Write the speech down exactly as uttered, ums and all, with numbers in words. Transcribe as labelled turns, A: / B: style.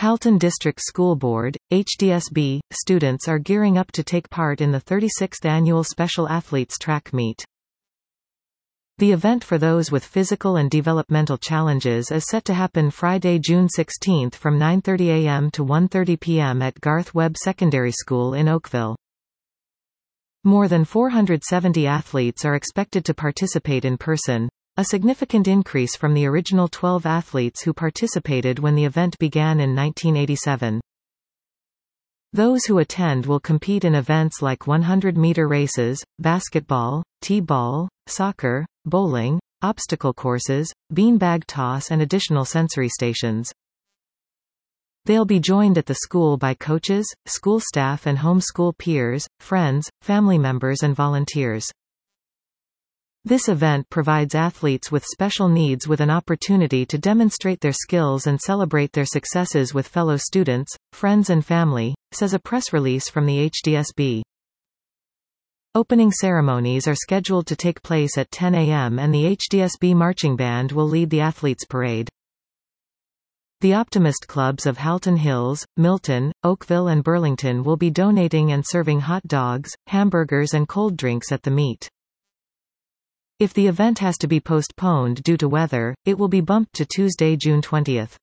A: Halton District School Board, H D S B, students are gearing up to take part in the thirty-sixth Annual Special Athletes Track Meet. The event for those with physical and developmental challenges is set to happen Friday, June sixteenth from nine thirty a m to one thirty p m at Garth Webb Secondary School in Oakville. More than four hundred seventy athletes are expected to participate in person, a significant increase from the original twelve athletes who participated when the event began in nineteen eighty-seven. Those who attend will compete in events like one hundred meter races, basketball, t-ball, soccer, bowling, obstacle courses, beanbag toss and additional sensory stations. They'll be joined at the school by coaches, school staff and homeschool peers, friends, family members and volunteers. This event provides athletes with special needs with an opportunity to demonstrate their skills and celebrate their successes with fellow students, friends and family, says a press release from the H D S B. Opening ceremonies are scheduled to take place at ten a m and the H D S B Marching Band will lead the athletes' parade. The Optimist Clubs of Halton Hills, Milton, Oakville and Burlington will be donating and serving hot dogs, hamburgers and cold drinks at the meet. If the event has to be postponed due to weather, it will be bumped to Tuesday, June twentieth.